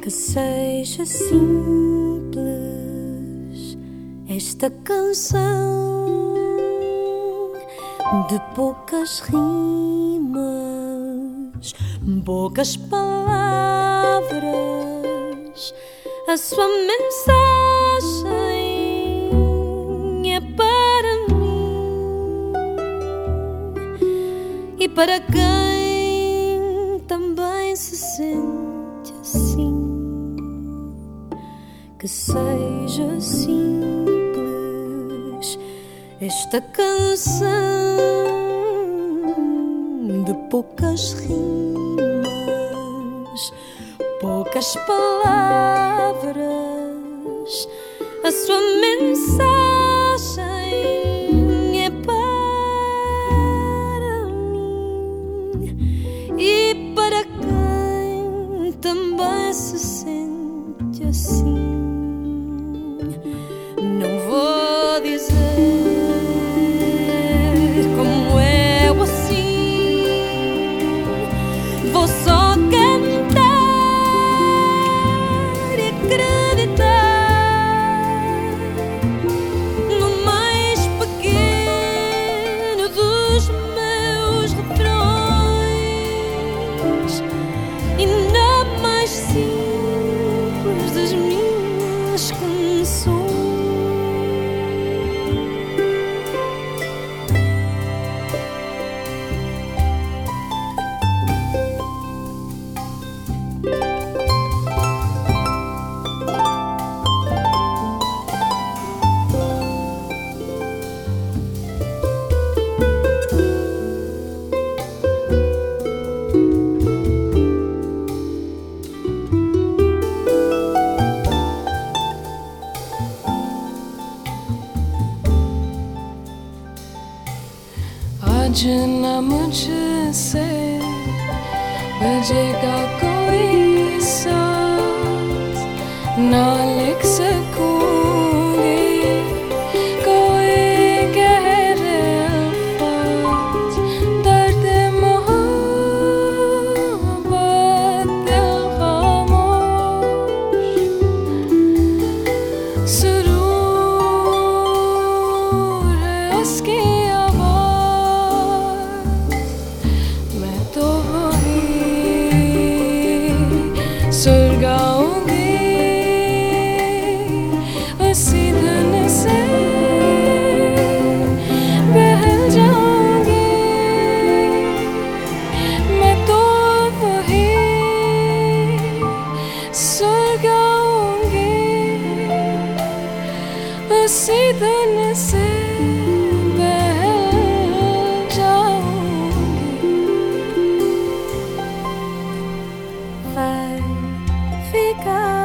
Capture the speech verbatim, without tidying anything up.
Que seja simples esta canção de poucas rimas, poucas palavras. A sua mensagem é para mim e para quem também se sente assim. Que seja simples esta canção de poucas rimas, poucas palavras. A sua mensagem é para mim e para quem também se sente assim. Não vou dizer como eu assim, vou só cantar e acreditar no mais pequeno dos meus refrões e na mais simples das minhas canções. आज न मुझसे बजेगा कोई सांस, ना लिख सकूंगी कोई गहरे अल्फाज। दर्द मोहब्बत दिल खामोश, सुरूर है उसकी सुर गाऊंगी उसी धुन से बहल जाऊंगी। मैं तो वही सुर गाऊंगी उसी धुन से Ficar